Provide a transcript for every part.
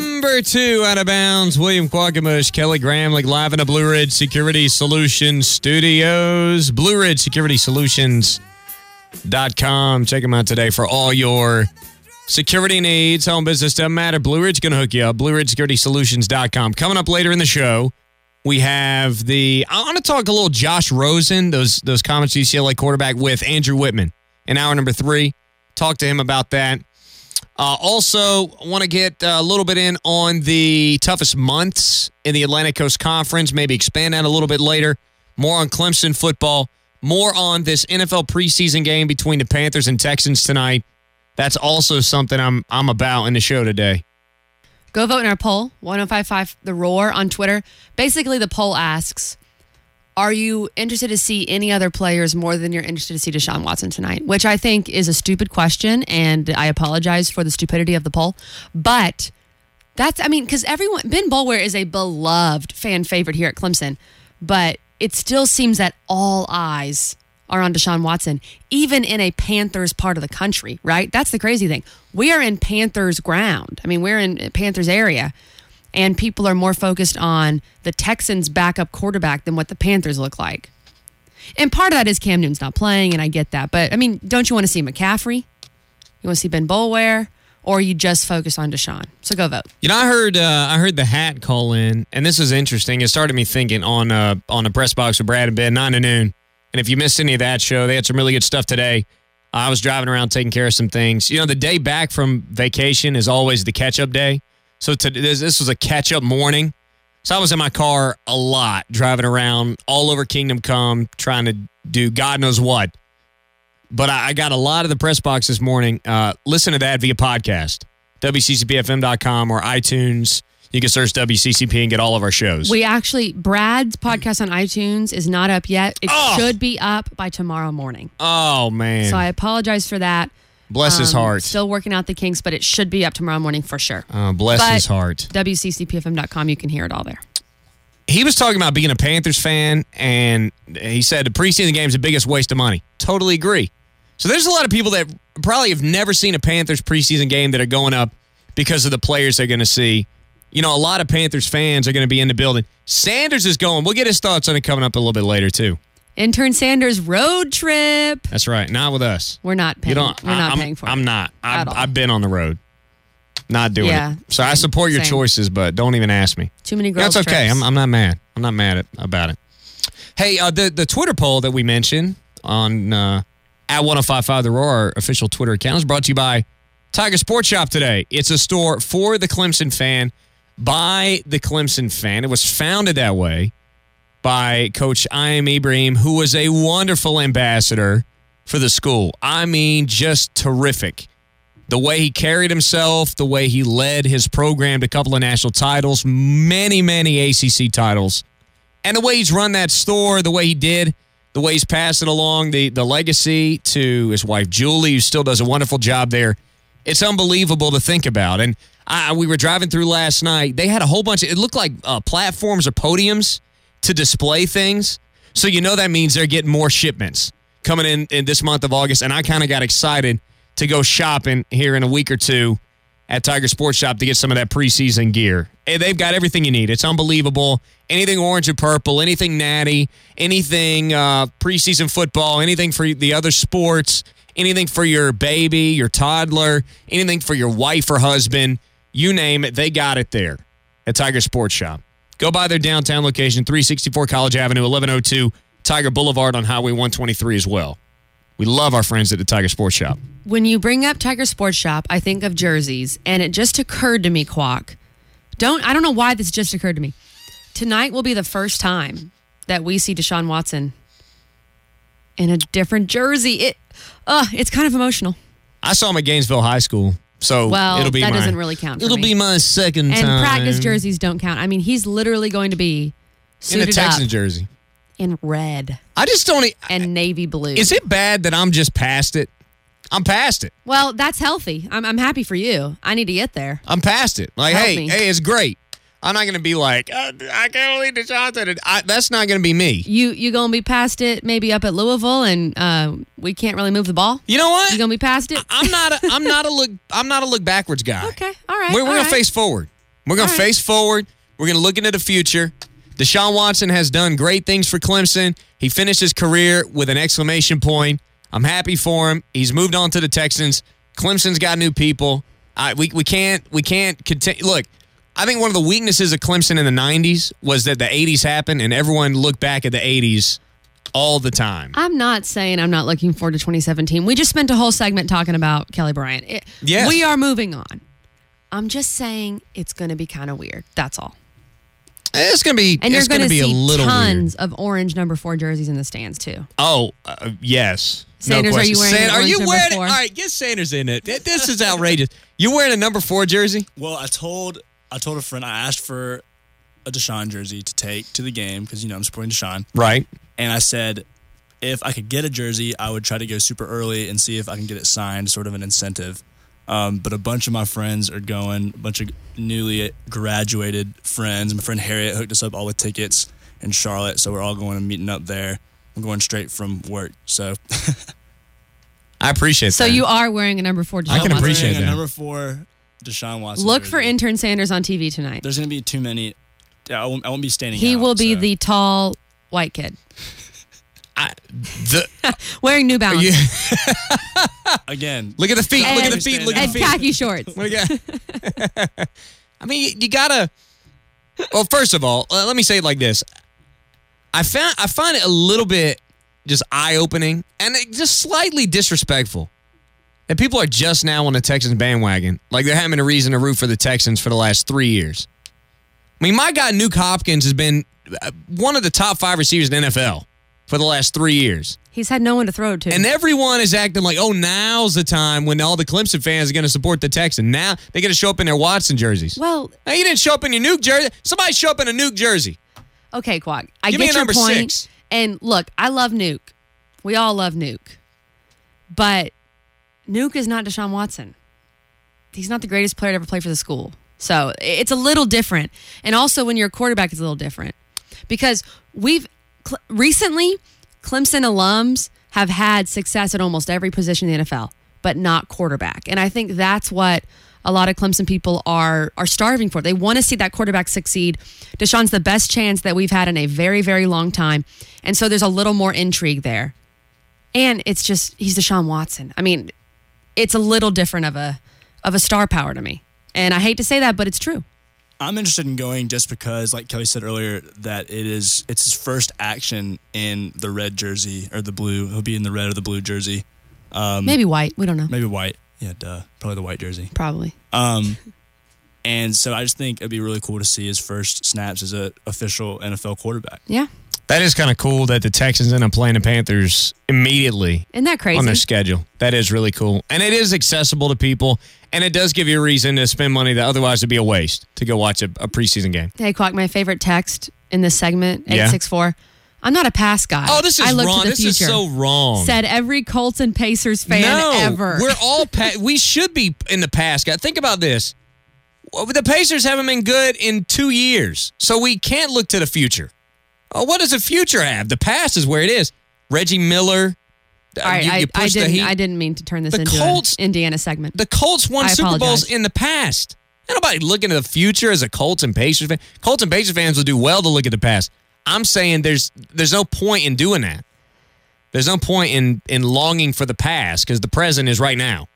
Number 2 out of bounds, William Quackenbush, Kelly Gramlich, live in the Blue Ridge Security Solutions studios. BlueRidgeSecuritySolutions.com. Check them out today for all your security needs. Home business doesn't matter. Blue Ridge going to hook you up. BlueRidgeSecuritySolutions.com. Coming up later in the show, we have I want to talk a little Josh Rosen, those comments UCLA quarterback, with Andrew Whitman in hour number 3. Talk to him about that. Also, I want to get a little bit in on the toughest months in the Atlantic Coast Conference, maybe expand that a little bit later. More on Clemson football, more on this NFL preseason game between the Panthers and Texans tonight. That's also something I'm about in the show today. Go vote in our poll, 1055 The Roar on Twitter. Basically, the poll asks, are you interested to see any other players more than you're interested to see Deshaun Watson tonight? Which I think is a stupid question, and I apologize for the stupidity of the poll. But because Ben Boulware is a beloved fan favorite here at Clemson, but it still seems that all eyes are on Deshaun Watson, even in a Panthers part of the country, right? That's the crazy thing. We are in Panthers ground. We're in Panthers area. And people are more focused on the Texans' backup quarterback than what the Panthers look like. And part of that is Cam Newton's not playing, and I get that. But, don't you want to see McCaffrey? You want to see Ben Boulware? Or you just focus on Deshaun? So go vote. I heard the Hat call in, and this is interesting. It started me thinking on the press box with Brad and Ben, 9 to noon. And if you missed any of that show, they had some really good stuff today. I was driving around taking care of some things. The day back from vacation is always the catch-up day. So this was a catch-up morning. So I was in my car a lot, driving around all over Kingdom Come, trying to do God knows what. But I got a lot of the press box this morning. Listen to that via podcast, WCCPFM.com or iTunes. You can search WCCP and get all of our shows. Brad's podcast on iTunes is not up yet. It should be up by tomorrow morning. Oh, man. So I apologize for that. Bless his heart. Still working out the kinks, but it should be up tomorrow morning for sure. Bless his heart. WCCPFM.com, you can hear it all there. He was talking about being a Panthers fan, and he said the preseason game is the biggest waste of money. Totally agree. So there's a lot of people that probably have never seen a Panthers preseason game that are going up because of the players they're going to see. A lot of Panthers fans are going to be in the building. Sanders is going. We'll get his thoughts on it coming up a little bit later, too. Intern Sanders road trip. That's right. Not with us. We're not paying. We're not paying for it. I'm not. I've been on the road. Not doing it. So I support your choices, but don't even ask me. Too many girls. That's okay. I'm not mad. I'm not mad about it. Hey, the Twitter poll that we mentioned on at 1055 The Roar, our official Twitter account, is brought to you by Tiger Sports Shop today. It's a store for the Clemson fan, by the Clemson fan. It was founded that way by Coach Ayam Ibrahim, who was a wonderful ambassador for the school. Just terrific. The way he carried himself, the way he led his program to a couple of national titles, many, many ACC titles, and the way he's run that store, the way he did, the way he's passed it along, the legacy to his wife, Julie, who still does a wonderful job there. It's unbelievable to think about. And we were driving through last night. They had a whole bunch of, it looked like platforms or podiums to display things. So that means they're getting more shipments coming in this month of August. And I kind of got excited to go shopping here in a week or two at Tiger Sports Shop to get some of that preseason gear. They've got everything you need. It's unbelievable. Anything orange and purple, anything natty, anything preseason football, anything for the other sports, anything for your baby, your toddler, anything for your wife or husband, you name it, they got it there at Tiger Sports Shop. Go by their downtown location, 364 College Avenue, 1102 Tiger Boulevard on Highway 123 as well. We love our friends at the Tiger Sports Shop. When you bring up Tiger Sports Shop, I think of jerseys, and it just occurred to me, Quack. I don't know why this just occurred to me. Tonight will be the first time that we see Deshaun Watson in a different jersey. It's kind of emotional. I saw him at Gainesville High School. So it'll be that doesn't really count for me. It'll be my second time. And practice jerseys don't count. He's literally going to be suited in a Texans up jersey. In red. I just don't... And navy blue. Is it bad that I'm just past it? I'm past it. Well, that's healthy. I'm happy for you. I need to get there. I'm past it. Hey, it's great. I'm not going to be like, I can't believe Deshaun did it. That's not going to be me. You going to be past it maybe up at Louisville and we can't really move the ball? You know what? You going to be past it? I'm not a look backwards guy. Okay. All right. We're going to face forward. We're going to All right. face forward. We're going to look into the future. Deshaun Watson has done great things for Clemson. He finished his career with an exclamation point. I'm happy for him. He's moved on to the Texans. Clemson's got new people. We can't continue. Look, I think one of the weaknesses of Clemson in the 90s was that the 80s happened and everyone looked back at the 80s all the time. I'm not saying I'm not looking forward to 2017. We just spent a whole segment talking about Kelly Bryant. Yes. We are moving on. I'm just saying it's going to be kind of weird. That's all. It's going to be, And you're it's going going to to be a see little tons weird. of orange number 4 jerseys in the stands, too. Oh, yes. Sanders, no are you question. wearing an are you orange wearing number it? 4? All right, get Sanders in it. This is outrageous. You wearing a number 4 jersey? Well, I told a friend, I asked for a Deshaun jersey to take to the game because, I'm supporting Deshaun. Right. And I said, if I could get a jersey, I would try to go super early and see if I can get it signed, sort of an incentive. But a bunch of my friends are going, a bunch of newly graduated friends. My friend Harriet hooked us up all with tickets in Charlotte, so we're all going and meeting up there. I'm going straight from work, so. I appreciate So that. you are wearing a number 4 Deshaun I can Watson. appreciate Wearing that. a number 4 Deshaun Watson Look jersey. for intern Sanders on TV tonight. There's going to be too many. I won't be standing He out, will be so. the tall white kid The, wearing New Balance Again. look at the feet. Look at the And- feet. Look at and the feet. khaki shorts. What do you got? I mean, you gotta. Well, first of all, let me say it like this. I find it a little bit just eye-opening and just slightly disrespectful that people are just now on the Texans bandwagon, like they're having a reason to root for the Texans for the last 3 years. I mean, my guy Nuke Hopkins has been one of the top 5 receivers in the NFL for the last 3 years. He's had no one to throw to. And everyone is acting like, oh, now's the time when all the Clemson fans are going to support the Texans. Now they're going to show up in their Watson jerseys. well, Now, you didn't show up in your Nuke jersey. Somebody show up in a Nuke jersey. okay, Quack. I Give me get a your number point. 6. And look, I love Nuke. We all love Nuke. But Nuke is not Deshaun Watson. He's not the greatest player to ever play for the school. So it's a little different. And also when you're a quarterback, it's a little different. Because recently, Clemson alums have had success at almost every position in the NFL, but not quarterback. And I think that's what a lot of Clemson people are starving for. They want to see that quarterback succeed. Deshaun's the best chance that we've had in a very, very long time. And so there's a little more intrigue there. And it's just, he's Deshaun Watson. I mean, it's a little different of a star power to me. And I hate to say that, but it's true. I'm interested in going just because, like Kelly said earlier, that it's his first action in the red jersey or the blue. He'll be in the red or the blue jersey. Maybe white. We don't know. Maybe white. Yeah, duh. Probably the white jersey. Probably. And so I just think it'd be really cool to see his first snaps as an official NFL quarterback. Yeah. That is kind of cool that the Texans end up playing the Panthers immediately Isn't that crazy? on their schedule. That is really cool. And it is accessible to people, and it does give you a reason to spend money that otherwise would be a waste to go watch a preseason game. Hey, Quack, my favorite text in this segment, Yeah. 864. I'm not a pass guy. Oh, this is I look wrong. To the This future. is so wrong. Said every Colts and Pacers fan no, ever. we're all we should be in the past, guy. Think about this. The Pacers haven't been good in 2 years, so we can't look to the future. Oh, what does the future have? The past is where it is. Reggie Miller. All right, you I push the didn't. Heat. I didn't mean to turn this The into Colts- an Indiana segment. The Colts won I Super Bowls apologize. in the past. Ain't nobody looking to the future as a Colts and Pacers fan. Colts and Pacers fans will do well to look at the past. I'm saying there's no point in doing that. There's no point in longing for the past because the present is right now.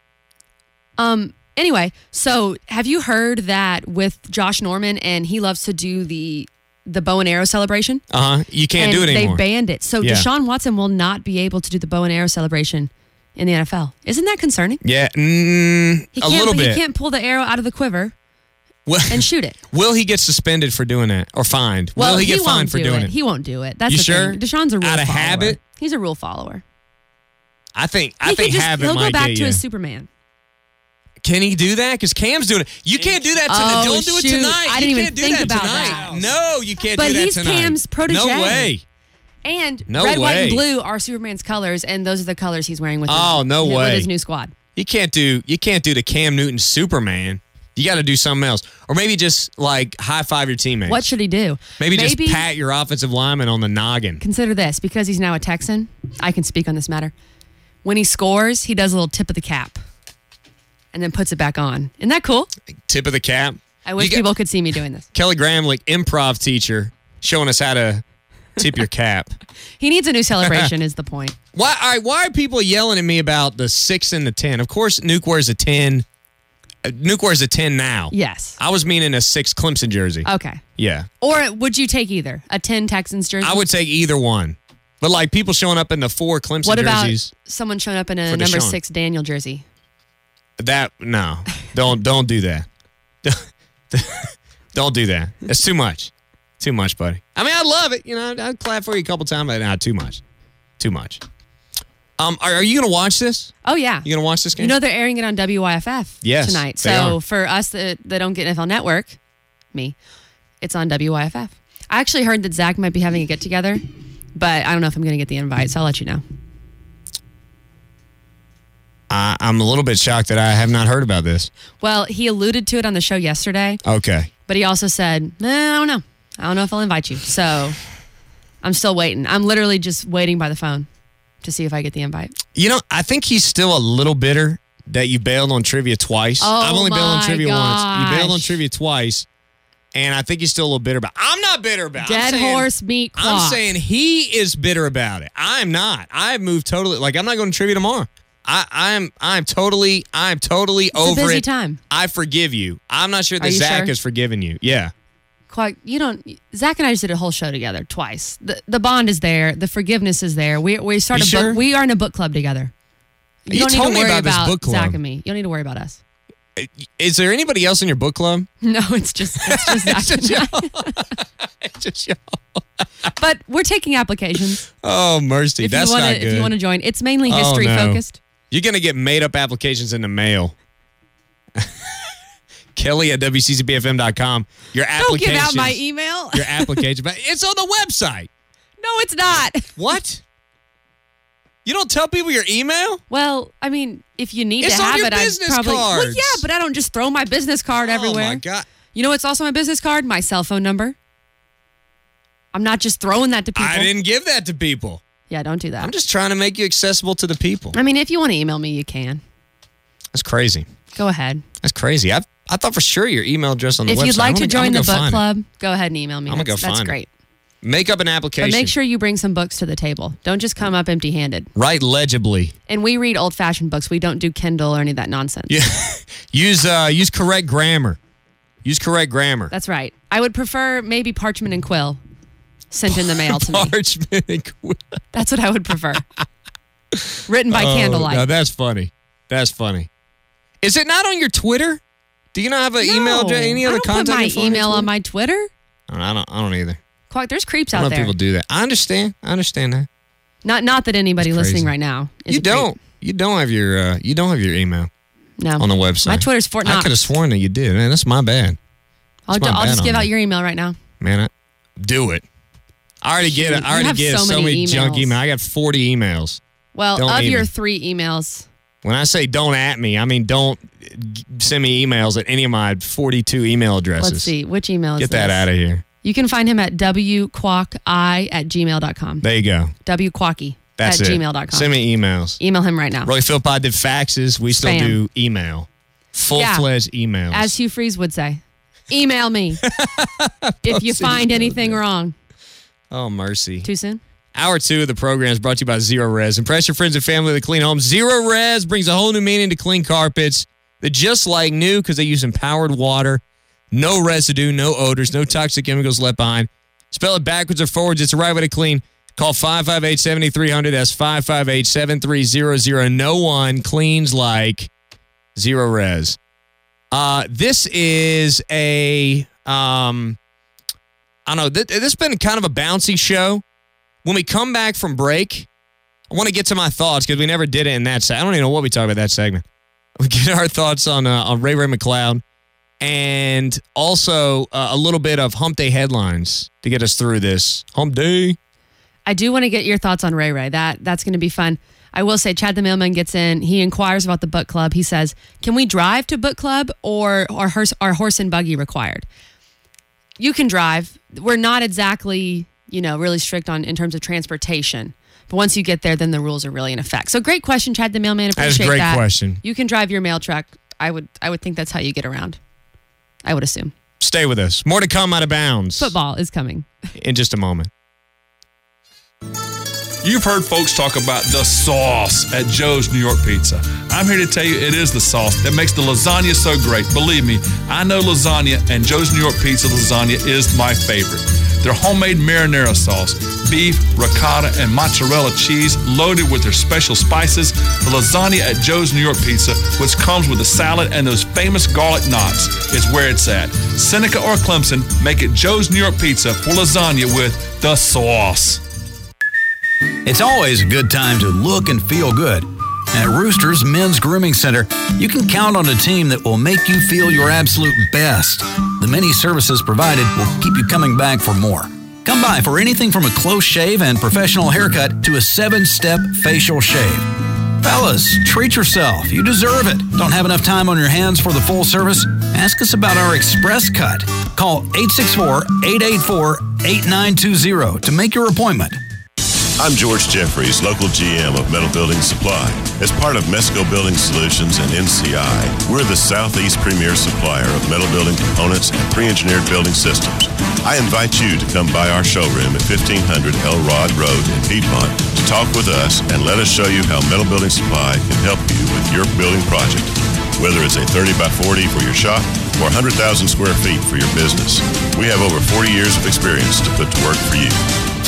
Anyway, so have you heard that with Josh Norman, and he loves to do the bow and arrow celebration? You can't and do it anymore. They banned it. So Yeah. Deshaun Watson will not be able to do the bow and arrow celebration in the NFL. Isn't that concerning? Yeah, He a can't, little bit. He can't pull the arrow out of the quiver Well, and shoot it. will he get suspended for doing that or fined? Well, will he get won't fined for do doing it? He won't do it. That's You the sure? thing. Deshaun's a rule Out of follower. habit? He's a rule follower. I think He could just, habit he'll might go back get to you. his Superman. Can he do that? Because Cam's doing it. You can't do that tonight. Oh, Don't do it shoot. tonight. I didn't you even can't do think that about tonight. that. No, you can't But do that he's tonight. Cam's protege. No way. And No red, white, and way. blue are Superman's colors, and those are the colors he's wearing with Oh, no with way. his new squad. You can't do the Cam Newton Superman. You got to do something else, or maybe just like high five your teammates. What should he do? Maybe just pat your offensive lineman on the noggin. Consider this, because he's now a Texan, I can speak on this matter. When he scores, he does a little tip of the cap and then puts it back on. Isn't that cool? Tip of the cap. I wish people could see me doing this. Kelly Gramlich, improv teacher, showing us how to tip your cap. He needs a new celebration is the point. Why are people yelling at me about the 6 and the 10? Of course, Nuke wears a 10. Nuke wears a 10 now. Yes. I was meaning a 6 Clemson jersey. Okay. Yeah. Or would you take either? A 10 Texans jersey? I would take either one. But like people showing up in the 4 Clemson What about jerseys. someone showing up in a for number Deshaun. 6 Daniel jersey? No. Don't do that. Don't do that. That's too much. Too much, buddy. I mean, I love it. You know, I'd clap for you a couple times, but nah, too much. Too much. Are you going to watch this? Oh, yeah. You going to watch this game? You know they're airing it on WYFF tonight. they So are. for us that don't get NFL Network, it's on WYFF. I actually heard that Zach might be having a get-together, but I don't know if I'm going to get the invite, so I'll let you know. I'm a little bit shocked that I have not heard about this. Well, he alluded to it on the show yesterday, Okay. but he also said, I don't know. I don't know if I'll invite you. So I'm still waiting. I'm literally just waiting by the phone to see if I get the invite. You know, I think he's still a little bitter that you bailed on trivia twice. Oh, I've only bailed on my trivia once. You bailed on gosh. trivia twice, and I think he's still a little bitter about it. I'm not bitter about it. Dead horse meat I'm clock. saying he is bitter about it. I'm not. I've moved totally. Like, I'm not going to trivia tomorrow. I'm totally over It's a busy it. time. I forgive you. I'm not sure that Are you Zach sure? has forgiven you. Yeah. Quite, Zach and I just did a whole show together twice. The bond is there. The forgiveness is there. We started You sure? we are in a book club together. You don't told need to me worry about this book club. Zach and me. You don't need to worry about us. Is there anybody else in your book club? No, it's just Zach and I. It's just y'all. But we're taking applications. Oh, mercy. If That's you wanna, not good. If you want to join, it's mainly Oh, history no. focused. You're going to get made-up applications in the mail. Kelly at WCCBFM.com. Your Don't application. give out my email. Your application. But it's on the website. No, it's not. What? You don't tell people your email? Well, I mean, if you need It's to on have your it, I'd business probably. Well, cards. yeah, but I don't just throw my business card everywhere. Oh, my God. You know what's also my business card? My cell phone number. I'm not just throwing that to people. I didn't give that to people. Yeah, don't do that. I'm just trying to make you accessible to the people. I mean, if you want to email me, you can. That's crazy. Go ahead. That's crazy. I thought for sure your email address on the If website. you'd like I'm to gonna- join I'm the gonna go book find it. club, go ahead and email me. I'm gonna go That's find it. great. Make up an application. But make sure you bring some books to the table. Don't just come up empty-handed. Write legibly. And we read old-fashioned books. We don't do Kindle or any of that nonsense. Yeah. Use correct grammar. Use correct grammar. That's right. I would prefer maybe parchment and quill sent in the mail to me. Parchment and quill. That's what I would prefer. Written by Oh, candlelight. now that's funny. That's funny. Is it not on your Twitter? Do you not have an email address? Any other I don't contact put my info email your on my Twitter. Twitter? I don't either. Quite, there's creeps I don't out know if there. people do that. I understand that. Not that anybody That's listening crazy. right now is You a creep. don't. You don't have your email No. on the website. My Twitter's Fort I Knox. could have sworn that you did. Man, that's my bad. I'll my bad just on give out that. your email right now. Man, do it. I already get it. Shoot, I already you have get so so many many junk emails. emails. I got 40 emails. Well, Don't of your even. 3 emails, When I say don't at me, I mean don't send me emails at any of my 42 email addresses. let's see. Which email is Get that this? out of here. You can find him at wquawki@gmail.com. There you go. wquawki That's at it. gmail.com. Send me emails. Email him right now. Roy Philpott did faxes. We still Spam. do email. Full-fledged emails. As Hugh Freeze would say, email me if you find anything wrong. oh, mercy. Too soon? Hour 2 of the program is brought to you by Zero Res. Impress your friends and family with a clean home. Zero Res brings a whole new meaning to clean carpets. They're just like new because they use empowered water. No residue, no odors, no toxic chemicals left behind. Spell it backwards or forwards. It's the right way to clean. Call 558-7300. That's 558-7300. No one cleans like Zero Res. This is a, I don't know, this has been kind of a bouncy show. When we come back from break, I want to get to my thoughts because we never did it in that segment. I don't even know what we talked about that segment. We get our thoughts on Ray Ray McCloud and also a little bit of Hump Day headlines to get us through this. Hump Day. I do want to get your thoughts on Ray Ray. That's going to be fun. I will say, Chad the Mailman gets in. He inquires about the book club. He says, can we drive to book club or are horse and buggy required? You can drive. We're not exactly, really strict in terms of transportation. But once you get there, then the rules are really in effect. So great question, Chad the Mailman. That is Appreciate a great that. question. You can drive your mail truck. I would think that's how you get around. I would assume. Stay with us. More to come out of bounds. Football is coming. In just a moment. You've heard folks talk about the sauce at Joe's New York Pizza. I'm here to tell you it is the sauce that makes the lasagna so great. Believe me, I know lasagna, and Joe's New York Pizza lasagna is my favorite. Their homemade marinara sauce, beef, ricotta, and mozzarella cheese loaded with their special spices. The lasagna at Joe's New York Pizza, which comes with a salad and those famous garlic knots, is where it's at. Seneca or Clemson, make it Joe's New York Pizza for lasagna with the sauce. It's always a good time to look and feel good. At Roosters Men's Grooming Center, you can count on a team that will make you feel your absolute best. The many services provided will keep you coming back for more. Come by for anything from a close shave and professional haircut to a 7-step facial shave. Fellas, treat yourself. You deserve it. Don't have enough time on your hands for the full service? Ask us about our Express Cut. Call 864-884-8920 to make your appointment. I'm George Jeffries, local GM of Metal Building Supply. As part of Mesco Building Solutions and NCI, we're the Southeast premier supplier of metal building components and pre-engineered building systems. I invite you to come by our showroom at 1500 Elrod Road in Piedmont to talk with us and let us show you how Metal Building Supply can help you with your building project. Whether it's a 30 by 40 for your shop or 100,000 square feet for your business, we have over 40 years of experience to put to work for you.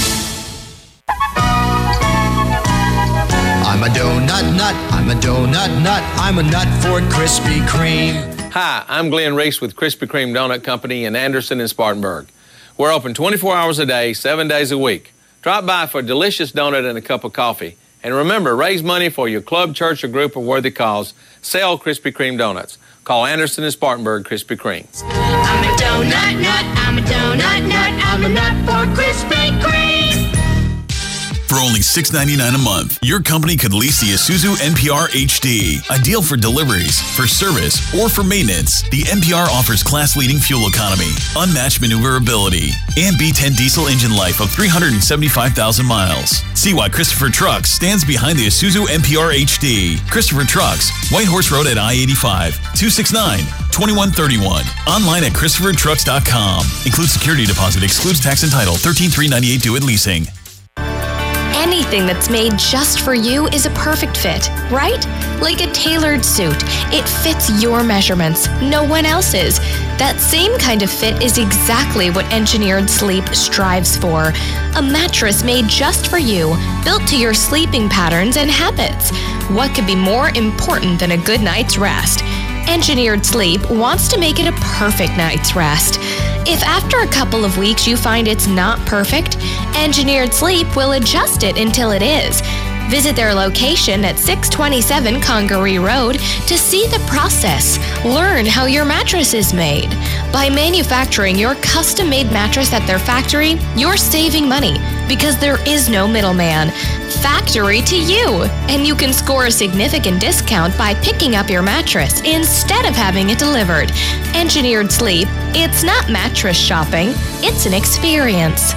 I'm a donut nut, I'm a donut nut, I'm a nut for Krispy Kreme. Hi, I'm Glenn Reese with Krispy Kreme Donut Company in Anderson and Spartanburg. We're open 24 hours a day, 7 days a week. Drop by for a delicious donut and a cup of coffee. And remember, raise money for your club, church, or group of worthy cause. Sell Krispy Kreme donuts. Call Anderson and Spartanburg Krispy Kreme. I'm a donut nut, I'm a donut nut, I'm a nut for Krispy Kreme. For only $6.99 a month, your company could lease the Isuzu NPR HD. Ideal for deliveries, for service, or for maintenance, the NPR offers class-leading fuel economy, unmatched maneuverability, and B10 diesel engine life of 375,000 miles. See why Christopher Trucks stands behind the Isuzu NPR HD. Christopher Trucks, White Horse Road at I-85, 269-2131. Online at ChristopherTrucks.com. Includes security deposit, excludes tax and title, $13,398 due at leasing. Anything that's made just for you is a perfect fit, right? Like a tailored suit. It fits your measurements, no one else's. That same kind of fit is exactly what Engineered Sleep strives for. A mattress made just for you, built to your sleeping patterns and habits. What could be more important than a good night's rest? Engineered Sleep wants to make it a perfect night's rest. If after a couple of weeks you find it's not perfect, Engineered Sleep will adjust it until it is. Visit their location at 627 Congaree Road to see the process. Learn how your mattress is made. By manufacturing your custom-made mattress at their factory, you're saving money because there is no middleman. Factory to you. And you can score a significant discount by picking up your mattress instead of having it delivered. Engineered Sleep, it's not mattress shopping, it's an experience.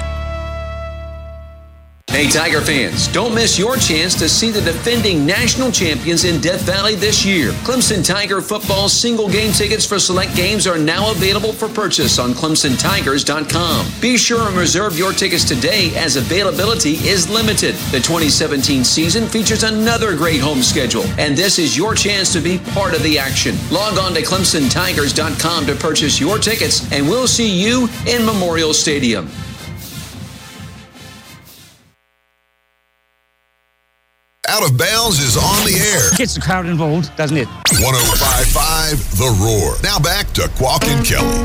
Hey Tiger fans, don't miss your chance to see the defending national champions in Death Valley this year. Clemson Tiger football single game tickets for select games are now available for purchase on ClemsonTigers.com. Be sure and reserve your tickets today as availability is limited. The 2017 season features another great home schedule, and this is your chance to be part of the action. Log on to ClemsonTigers.com to purchase your tickets, and we'll see you in Memorial Stadium. Out of Bounds is on the air. Gets the crowd involved, doesn't it? 105.5 The Roar. Now back to Quack and Kelly.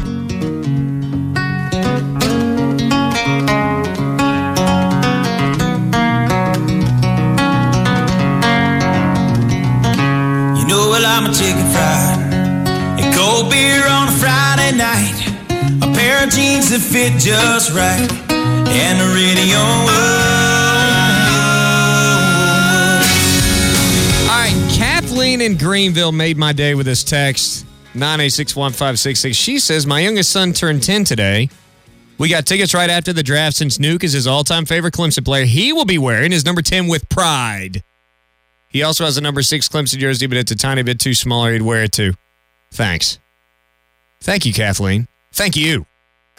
You know, well, I'm a chicken fried, a cold beer on a Friday night, a pair of jeans that fit just right, and the radio. Kathleen in Greenville made my day with this text, 9861566. She says, my youngest son turned 10 today. We got tickets right after the draft since Nuke is his all-time favorite Clemson player. He will be wearing his number 10 with pride. He also has a number 6 Clemson jersey, but it's a tiny bit too small or he'd wear it too. Thanks. Thank you, Kathleen. Thank you.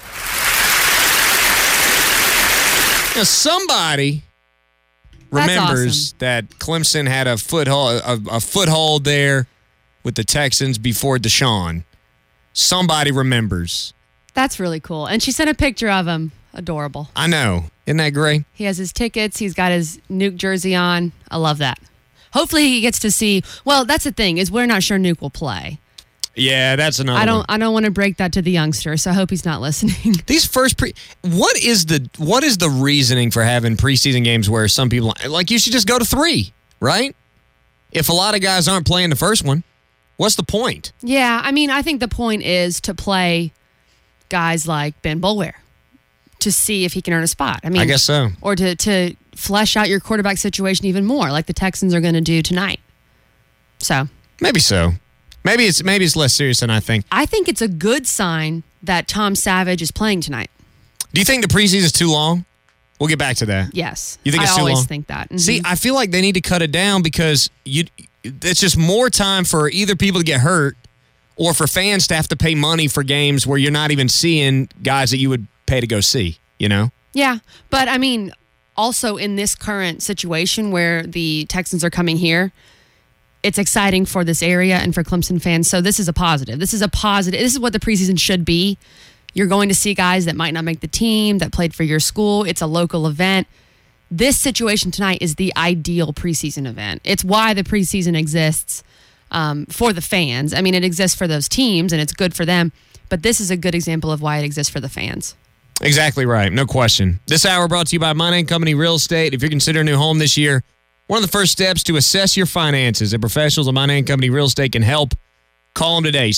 Now, somebody remembers that Clemson had a foothold there with the Texans before Deshaun. Somebody remembers. That's really cool. And she sent a picture of him. Adorable. I know. Isn't that great? He has his tickets. He's got his Nuke jersey on. I love that. Hopefully he gets to see. Well, that's the thing is we're not sure Nuke will play. Yeah, that's another one. I don't want to break that to the youngster, so I hope he's not listening. These first what is the reasoning for having preseason games where some people like you should just go to 3, right? If a lot of guys aren't playing the first one, what's the point? Yeah, I mean, I think the point is to play guys like Ben Boulware to see if he can earn a spot. I mean, I guess so. Or to flesh out your quarterback situation even more, like the Texans are going to do tonight. So maybe so. Maybe it's less serious than I think. I think it's a good sign that Tom Savage is playing tonight. Do you think the preseason is too long? We'll get back to that. Yes. You think it's too long? I always think that. Mm-hmm. See, I feel like they need to cut it down because it's just more time for either people to get hurt or for fans to have to pay money for games where you're not even seeing guys that you would pay to go see, you know? Yeah, but I mean, also in this current situation where the Texans are coming here, it's exciting for this area and for Clemson fans. So this is a positive. This is what the preseason should be. You're going to see guys that might not make the team, that played for your school. It's a local event. This situation tonight is the ideal preseason event. It's why the preseason exists for the fans. I mean, it exists for those teams and it's good for them. But this is a good example of why it exists for the fans. Exactly right. No question. This hour brought to you by My Name Company Real Estate. If you're considering a new home this year, one of the first steps to assess your finances and professionals at My Name Company Real Estate can help. Call them today,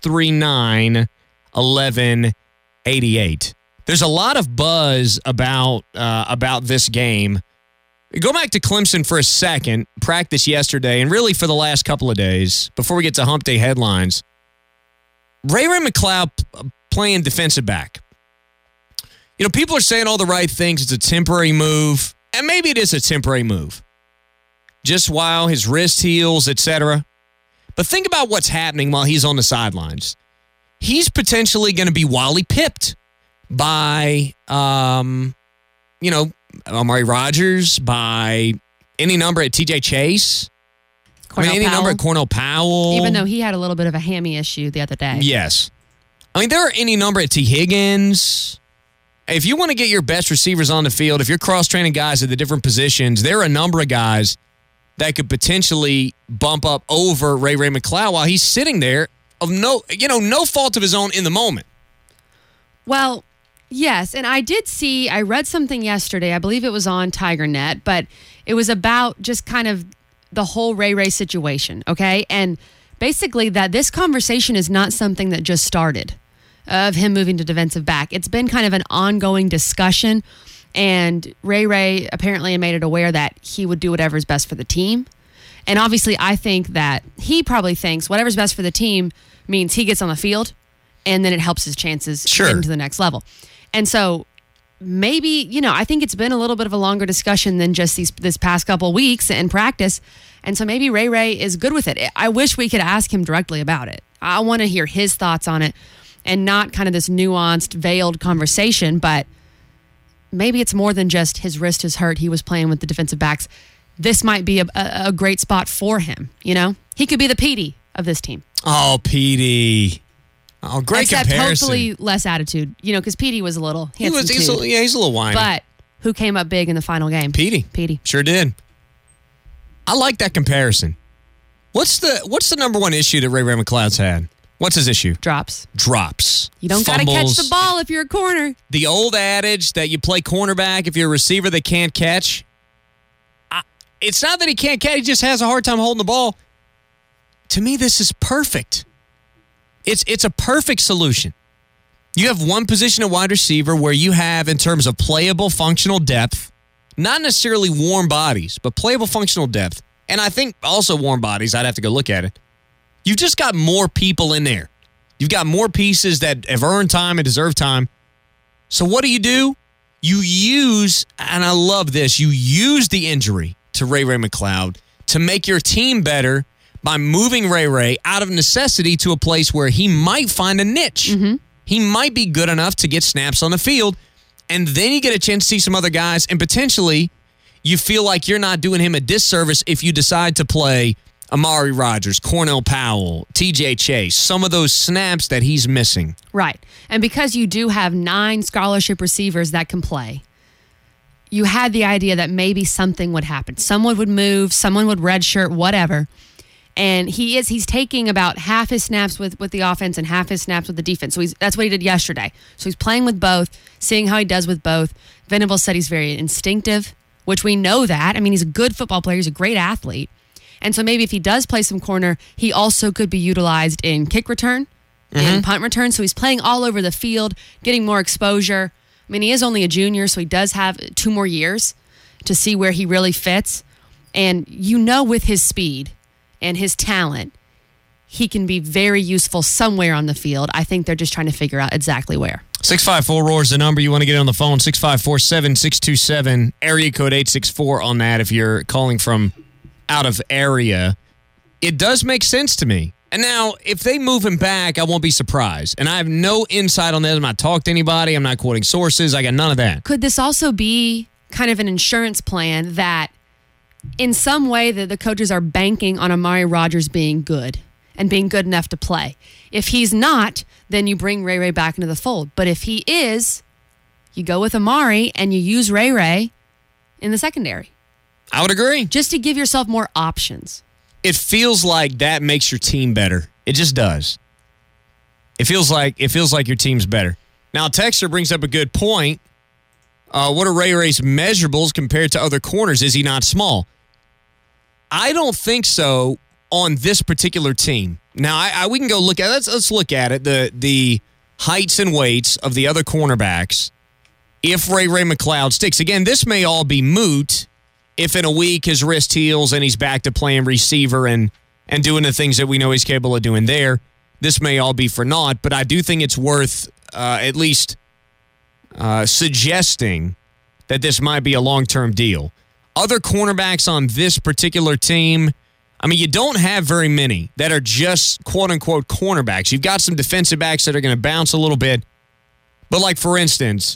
639-1188. There's a lot of buzz about this game. Go back to Clemson for a second, practice yesterday, and really for the last couple of days, before we get to Hump Day headlines. Ray McCloud playing defensive back. You know, people are saying all the right things. It's a temporary move, and maybe it is a temporary move. Just while his wrist heals, etc. But think about what's happening while he's on the sidelines. He's potentially going to be Wally pipped by, Amari Rodgers, by any number at TJ Chase. Any number at Cornell Powell. Even though he had a little bit of a hammy issue the other day. Yes. I mean, there are any number at T. Higgins. If you want to get your best receivers on the field, if you're cross-training guys at the different positions, there are a number of guys that could potentially bump up over Ray McCloud while he's sitting there of no fault of his own in the moment. Well, yes, and I read something yesterday, I believe it was on TigerNet, but it was about just kind of the whole Ray situation, okay? And basically that this conversation is not something that just started of him moving to defensive back. It's been kind of an ongoing discussion. And Ray apparently made it aware that he would do whatever's best for the team. And obviously, I think that he probably thinks whatever's best for the team means he gets on the field, and then it helps his chances getting to the next level. And so maybe, I think it's been a little bit of a longer discussion than just this past couple weeks in practice. And so maybe Ray is good with it. I wish we could ask him directly about it. I want to hear his thoughts on it and not kind of this nuanced, veiled conversation, but maybe it's more than just his wrist is hurt. He was playing with the defensive backs. This might be a great spot for him, He could be the Petey of this team. Oh, Petey. Oh, great Except comparison. hopefully less attitude, because Petey was a little... He's a little whiny. But who came up big in the final game? Petey. Sure did. I like that comparison. What's the number one issue that Ray McCloud's had? What's his issue? Drops. You don't got to catch the ball if you're a corner. The old adage that you play cornerback if you're a receiver that can't catch. It's not that he can't catch. He just has a hard time holding the ball. To me, this is perfect. It's a perfect solution. You have one position at wide receiver where you have, in terms of playable functional depth, not necessarily warm bodies, but playable functional depth. And I think also warm bodies, I'd have to go look at it. You've just got more people in there. You've got more pieces that have earned time and deserve time. So what do? You use, and I love this, you use the injury to Ray McCloud to make your team better by moving Ray Ray out of necessity to a place where he might find a niche. He might be good enough to get snaps on the field, and then you get a chance to see some other guys, and potentially you feel like you're not doing him a disservice if you decide to play Amari Rodgers, Cornell Powell, TJ Chase, some of those snaps that he's missing. Right. And because you do have 9 scholarship receivers that can play, you had the idea that maybe something would happen. Someone would move, someone would redshirt, whatever. And he's taking about half his snaps with the offense and half his snaps with the defense. So that's what he did yesterday. So he's playing with both, seeing how he does with both. Venables said he's very instinctive, which we know that. I mean, he's a good football player. He's a great athlete. And so maybe if he does play some corner, he also could be utilized in kick return and punt return. So he's playing all over the field, getting more exposure. I mean, he is only a junior, so he does have 2 more years to see where he really fits. And with his speed and his talent, he can be very useful somewhere on the field. I think they're just trying to figure out exactly where. 654-ROAR is the number. You want to get on the phone, 654-7627, area code 864 on that if you're calling from out of area. It does make sense to me. And now, if they move him back, I won't be surprised. And I have no insight on that. I'm not talking to anybody. I'm not quoting sources. I got none of that. Could this also be kind of an insurance plan that in some way that the coaches are banking on Amari Rodgers being good and being good enough to play? If he's not, then you bring Ray Ray back into the fold. But if he is, you go with Amari and you use Ray Ray in the secondary. I would agree. Just to give yourself more options. It feels like that makes your team better. It just does. It feels like your team's better. Now, Texter brings up a good point. What are Ray Ray's measurables compared to other corners? Is he not small? I don't think so on this particular team. Now, we can go look at it. Let's look at it. The heights and weights of the other cornerbacks. If Ray McCloud sticks. Again, this may all be moot if in a week his wrist heals and he's back to playing receiver and doing the things that we know he's capable of doing there. This may all be for naught, but I do think it's worth at least suggesting that this might be a long-term deal. Other cornerbacks on this particular team, I mean, you don't have very many that are just quote-unquote cornerbacks. You've got some defensive backs that are going to bounce a little bit. But like, for instance,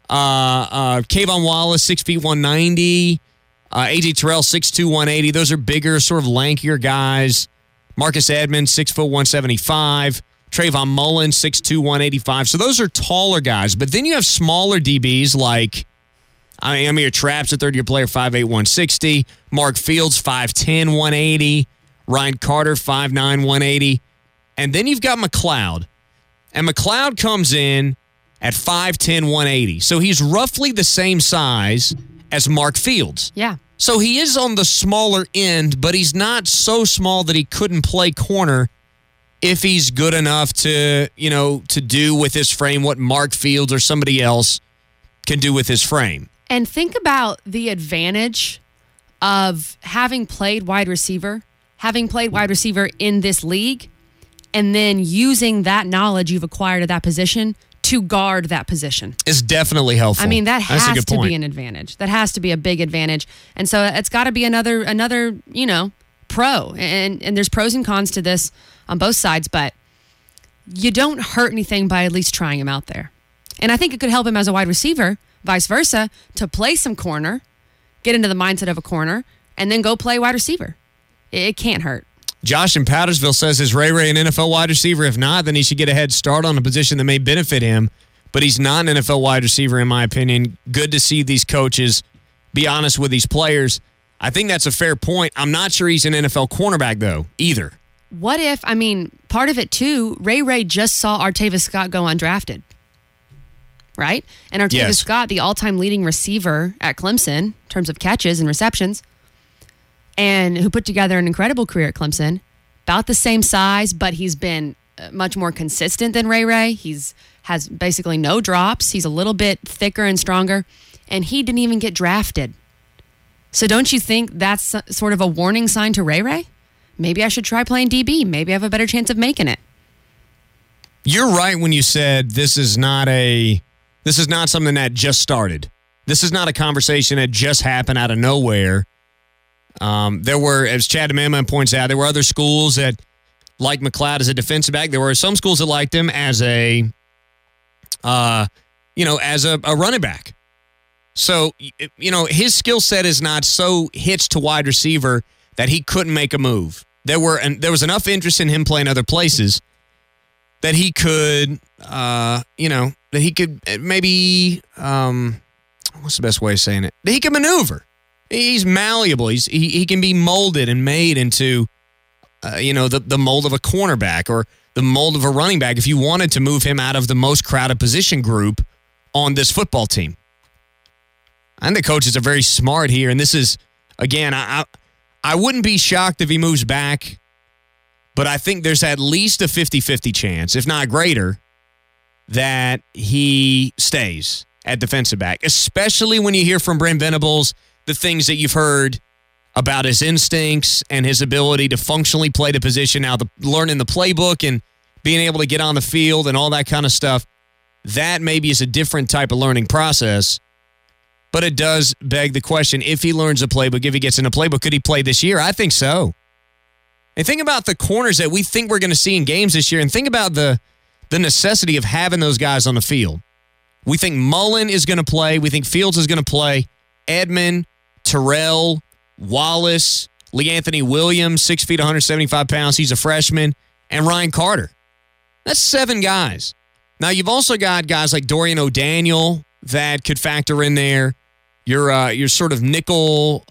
Kayvon Wallace, 6 feet 190. A.J. Terrell, 6'2", 180. Those are bigger, sort of lankier guys. Marcus Edmonds, 6 foot 175. Trayvon Mullen, 6'2", 185. So those are taller guys. But then you have smaller DBs like Amir Trapp's a third-year player, 5'8", 160. Mark Fields, 5'10", 180. Ryan Carter, 5'9", 180. And then you've got McCloud. And McCloud comes in at 5'10", 180. So he's roughly the same size as Mark Fields. Yeah. So he is on the smaller end, but he's not so small that he couldn't play corner if he's good enough to do with his frame what Mark Fields or somebody else can do with his frame. And think about the advantage of having played wide receiver in this league, and then using that knowledge you've acquired at that position to guard that position. Is definitely helpful. I mean, that has to be an advantage. That has to be a big advantage. And so it's got to be another pro. And there's pros and cons to this on both sides, but you don't hurt anything by at least trying him out there. And I think it could help him as a wide receiver, vice versa, to play some corner, get into the mindset of a corner, and then go play wide receiver. It can't hurt. Josh in Powdersville says, is Ray an NFL wide receiver? If not, then he should get a head start on a position that may benefit him. But he's not an NFL wide receiver, in my opinion. Good to see these coaches be honest with these players. I think that's a fair point. I'm not sure he's an NFL cornerback, though, either. What if, part of it, too, Ray just saw Artavis Scott go undrafted, right? And Artavis Scott, the all-time leading receiver at Clemson in terms of catches and receptions, and who put together an incredible career at Clemson, about the same size, but he's been much more consistent than Ray. Has basically no drops. He's a little bit thicker and stronger, and he didn't even get drafted. So don't you think that's sort of a warning sign to Ray? Maybe I should try playing DB. Maybe I have a better chance of making it. You're right when you said this is not something that just started. This is not a conversation that just happened out of nowhere. There were, as Chad Amendment points out, there were other schools that liked McLeod as a defensive back. There were some schools that liked him as a running back. So, his skill set is not so hitched to wide receiver that he couldn't make a move. There was enough interest in him playing other places that he could, maybe, what's the best way of saying it? That he can maneuver. He's malleable. He can be molded and made into, the mold of a cornerback or the mold of a running back if you wanted to move him out of the most crowded position group on this football team. I think the coaches are very smart here, and this is, again, I wouldn't be shocked if he moves back, but I think there's at least a 50-50 chance, if not greater, that he stays at defensive back, especially when you hear from Brent Venables the things that you've heard about his instincts and his ability to functionally play the position, now learning the playbook and being able to get on the field and all that kind of stuff. That maybe is a different type of learning process. But it does beg the question, if he learns a playbook, if he gets in a playbook, could he play this year? I think so. And think about the corners that we think we're going to see in games this year, and think about the necessity of having those guys on the field. We think Mullen is going to play. We think Fields is going to play. Edmond, Terrell, Wallace, Lee Anthony Williams, 6 feet, 175 pounds. He's a freshman. And Ryan Carter. That's 7 guys. Now, you've also got guys like Dorian O'Daniel that could factor in there. Your sort of nickel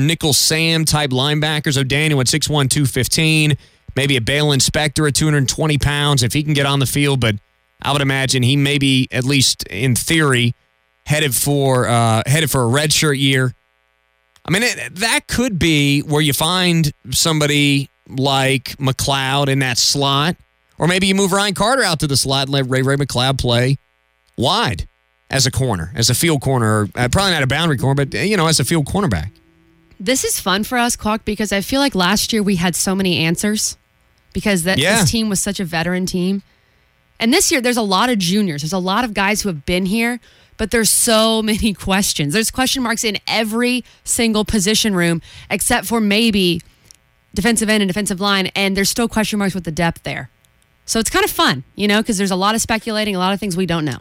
Sam type linebackers. O'Daniel at 6'1", 215. Maybe a Balin Spector at 220 pounds if he can get on the field. But I would imagine he may be, at least in theory, headed for a redshirt year. I mean, that could be where you find somebody like McLeod in that slot. Or maybe you move Ryan Carter out to the slot and let Ray McLeod play wide as a corner, as a field corner. Probably not a boundary corner, but, as a field cornerback. This is fun for us, Quack, because I feel like last year we had so many answers because this team was such a veteran team. And this year there's a lot of juniors. There's a lot of guys who have been here, but there's so many questions. There's question marks in every single position room except for maybe defensive end and defensive line, and there's still question marks with the depth there. So it's kind of fun, because there's a lot of speculating, a lot of things we don't know.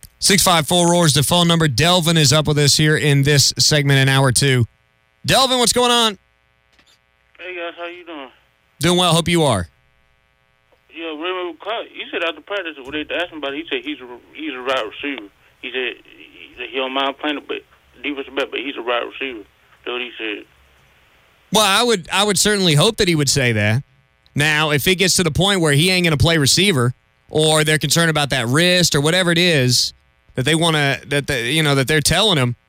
654 Roar is the phone number. Delvin is up with us here in this segment in hour 2. Delvin, what's going on? Hey, guys, how you doing? Doing well. Hope you are. Yeah, Ray McLeod, he said after practice, when they asked him about it, he said he's a right receiver. He said he don't mind playing a defensive back, but he's a right receiver. That's what he said. Well, I would certainly hope that he would say that. Now, if it gets to the point where he ain't going to play receiver, or they're concerned about that wrist or whatever it is that they want to, that they're telling him,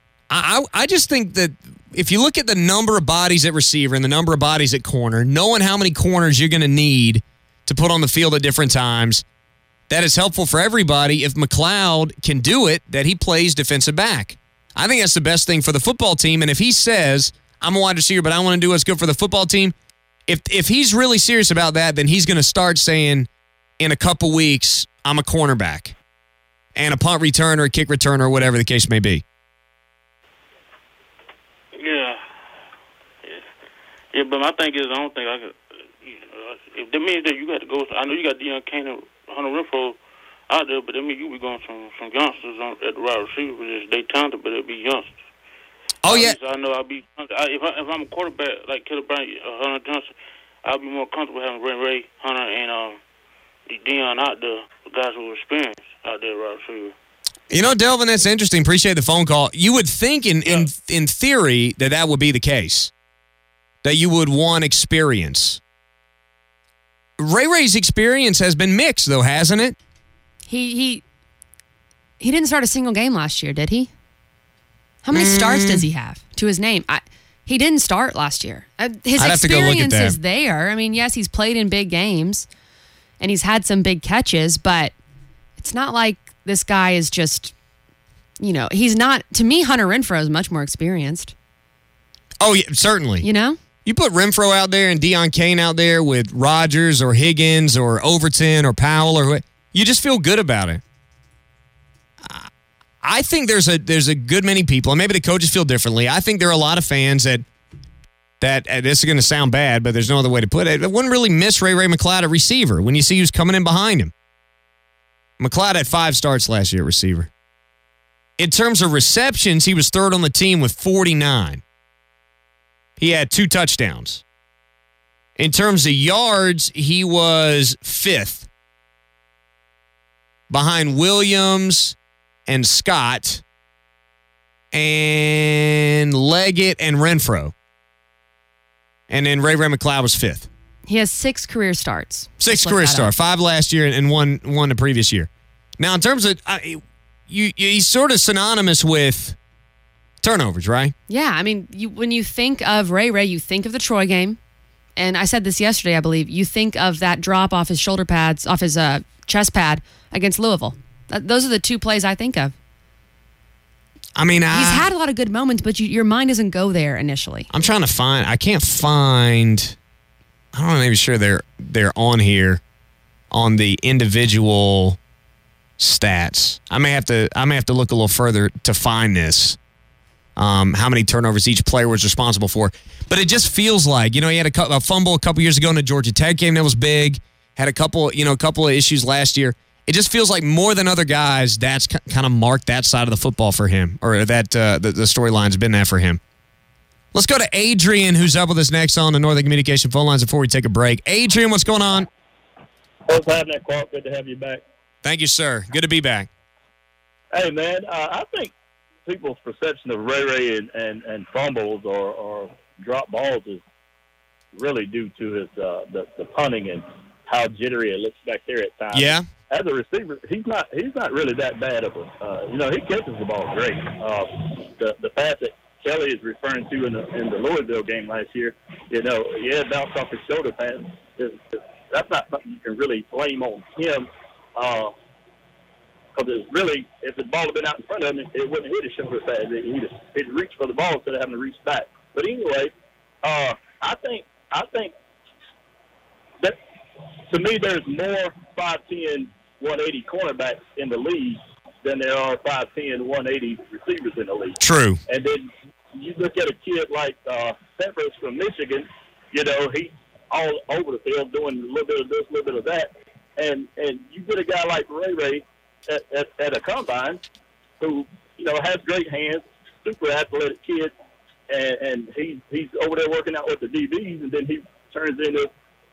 I just think that if you look at the number of bodies at receiver and the number of bodies at corner, knowing how many corners you're going to need to put on the field at different times, that is helpful for everybody. If McLeod can do it, that he plays defensive back. I think that's the best thing for the football team. And if he says, I'm a wide receiver, but I want to do what's good for the football team, if he's really serious about that, then he's going to start saying in a couple weeks, I'm a cornerback and a punt returner, a kick returner, or whatever the case may be. Yeah, but my thing is, I don't think I could. If that means that you got to go, I know you got Deion Kane and Hunter Renfrow out there, but that means you be going some youngsters at the wide receiver. They talented, but it'll be youngsters. Oh yeah. I know I'll be. If I'm a quarterback like Caleb Bryant, Hunter Johnson, I'll be more comfortable having Ray, Hunter, and Deion out there, the guys who are experienced out there at wide receiver. Delvin, that's interesting. Appreciate the phone call. You would think in theory that would be the case, that you would want experience. Ray's experience has been mixed, though, hasn't it? He didn't start a single game last year, did he? How many starts does he have to his name? He didn't start last year. His experience is there. I mean, yes, he's played in big games, and he's had some big catches, but it's not like this guy is just, he's not. To me, Hunter Renfrow is much more experienced. Oh, yeah, certainly. You put Renfrow out there and Deion Kane out there with Rodgers or Higgins or Overton or Powell or you just feel good about it. I think there's a good many people, and maybe the coaches feel differently. I think there are a lot of fans that that this is going to sound bad, but there's no other way to put it. It wouldn't really miss Ray McCloud at receiver when you see who's coming in behind him. McCloud had 5 starts last year at receiver. In terms of receptions, he was third on the team with 49. He had 2 touchdowns. In terms of yards, he was 5th behind Williams and Scott and Leggett and Renfro. And then Ray McCloud was 5th. He has 6 career starts. 6 career starts, 5 last year and one the previous year. Now, in terms of, he's sort of synonymous with turnovers, right? Yeah, I mean, when you think of Ray, you think of the Troy game. And I said this yesterday, I believe. You think of that drop off his shoulder pads, off his chest pad against Louisville. Those are the 2 plays I think of. I mean, he's had a lot of good moments, but your mind doesn't go there initially. I'm trying to find. I can't find. I'm not even sure they're on here on the individual stats. I may have to look a little further to find this. How many turnovers each player was responsible for? But it just feels like, he had a fumble a couple years ago in the Georgia Tech game that was big. Had a couple of issues last year. It just feels like more than other guys, that's kind of marked that side of the football for him, or that the storyline's been that for him. Let's go to Adrian, who's up with us next on the Northern Communication phone lines before we take a break. Adrian, what's going on? What's happening, Clark? Good to have you back. Thank you, sir. Good to be back. Hey, man, I think people's perception of Ray and fumbles or drop balls is really due to his the punting and how jittery it looks back there at times. Yeah. As a receiver, he's not really that bad of a. He catches the ball great. The pass that Kelly is referring to in the Louisville game last year, he had bounced off his shoulder pass. That's not something you can really blame on him. Because it's really, if the ball had been out in front of him, it wouldn't hit his shoulder pad. He'd reach for the ball instead of having to reach back. But anyway, I think that, to me, there's more 5'10", 180 cornerbacks in the league than there are 5'10", 180 receivers in the league. True. And then you look at a kid like Peppers from Michigan, he's all over the field doing a little bit of this, a little bit of that. And you get a guy like Ray at a combine who, has great hands, super athletic kid, and he's over there working out with the DBs, and then he turns into,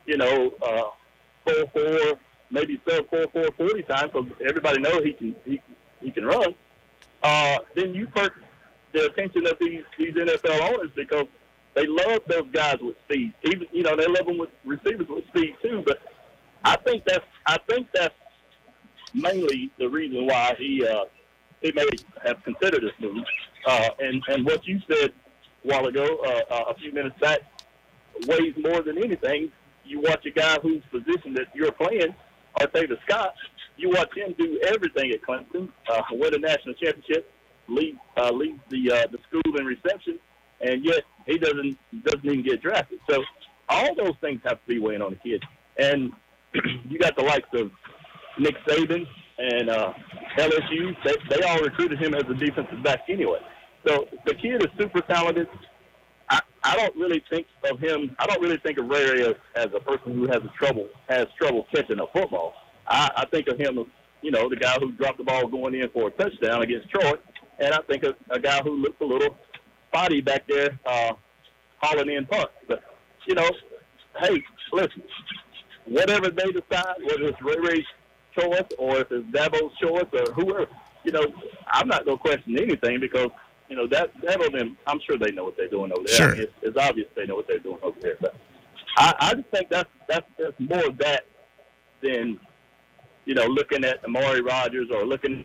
4.4, maybe sub 4.4 40 times, because everybody knows he can run. Then you perk the attention of these NFL owners because they love those guys with speed. Even they love them with receivers with speed too. But I think that's mainly the reason why he may have considered this move. And what you said a while ago, a few minutes back, weighs more than anything. You watch a guy whose position that you're playing, Artavis Scott, you watch him do everything at Clemson, win a national championship, lead the school in reception, and yet he doesn't even get drafted. So all those things have to be weighing on the kid. And you got the likes of Nick Saban and LSU. They all recruited him as a defensive back anyway. So the kid is super talented. I don't really think of him. I don't really think of Ray as a person who has trouble catching a football. I think of him as, the guy who dropped the ball going in for a touchdown against Troy, and I think of a guy who looks a little spotty back there, hauling in punts. But hey, listen, whatever they decide, whether it's Ray's choice or if it's Dabo's choice or whoever, I'm not gonna question anything because. That them, I'm sure they know what they're doing over there. Sure. I mean, it's obvious they know what they're doing over there. But I just think that's more of that than, looking at Amari Rodgers or looking.